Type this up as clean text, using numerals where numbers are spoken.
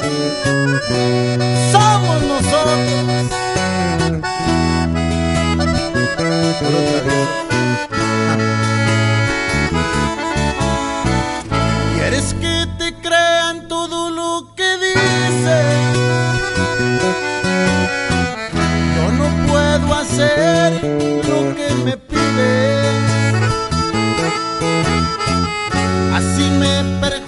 somos nosotros. Por otra vez. ¿Quieres que te crean todo lo que dices? Yo no puedo hacer lo que me pides. Así me perjudico